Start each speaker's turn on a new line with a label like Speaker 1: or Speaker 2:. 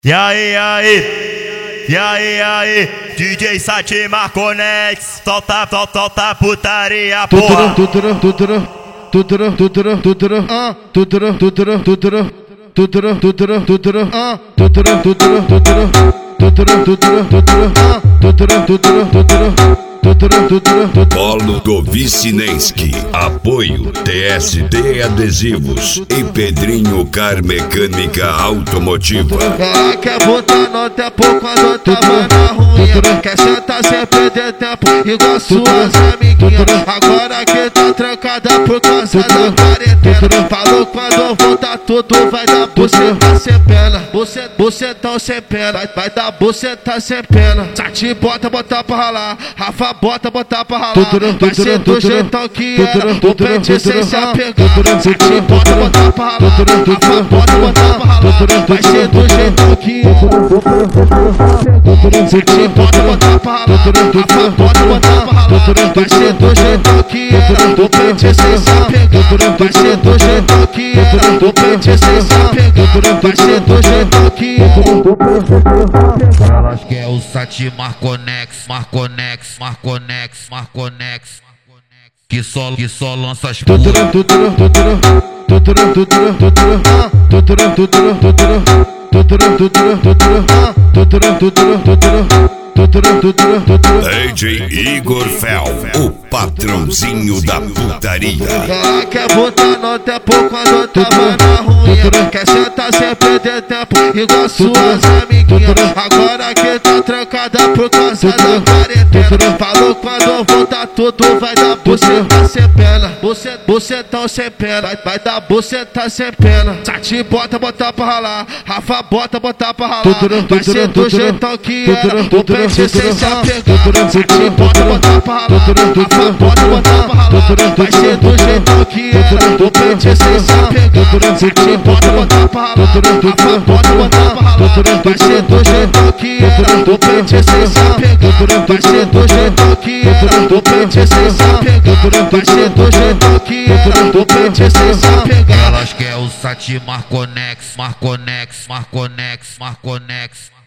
Speaker 1: E aí, DJ Sati Marconex, solta putaria, porra.
Speaker 2: Polo do Vicinenski, apoio TSD Adesivos e Pedrinho Car Mecânica Automotiva.
Speaker 3: Ela quer botar no tempo quando tava na ruim, quer sentar sem perder tempo igual suas amiguinhas. Agora que tá trancada por causa da quarentena, falou quando voltar tudo vai dar buceta sem pena, bucetão sem pena, vai dar buceta sem pena. Sati bota pra ralar, Rafa bota pra ralar, vai ser do jeitão que era, o pente sem se apegar. Sati bota pra ralar, Rafa bota pra ralar, vai ser do jeitão que era. Sati bota pra ralar, Rafa bota pra ralar, vai ser do jeitão que era, o pente sem se apegar. Vai ser do jeitão que era, o pente sem se apegar. Vai ser do jeitão que era. Elas quer o Sati Marconex, que só lança as porra.
Speaker 2: DJ Igor Fel, o patrãozinho da putaria.
Speaker 3: Ela quer botar no tempo quando tava na ruim, quer sentar sem perder tempo igual suas amiguinhas. Agora que tá trancada por causa da quarentena, falou quando voltar tudo vai dar buceta sem pena, bucetão sem pena, vai dar buceta sem pena. Sati bota pra ralar, Rafa bota pra ralar, vai ser do jeitão que era, o pente sem se apegar. Sati bota pra ralar, Rafa bota pra ralar, vai ser do jeitão que era, o pente sem se apegar. Sati bota pra ralar, Rafa bota pra ralar, vai ser do jeitão que era, o pente sem se apegar. Vai ser do jeitão que era, o pente sem se apegar. Vai ser do jeitão que era, o pente sem se apegar. Elas quer o Sati Marconex.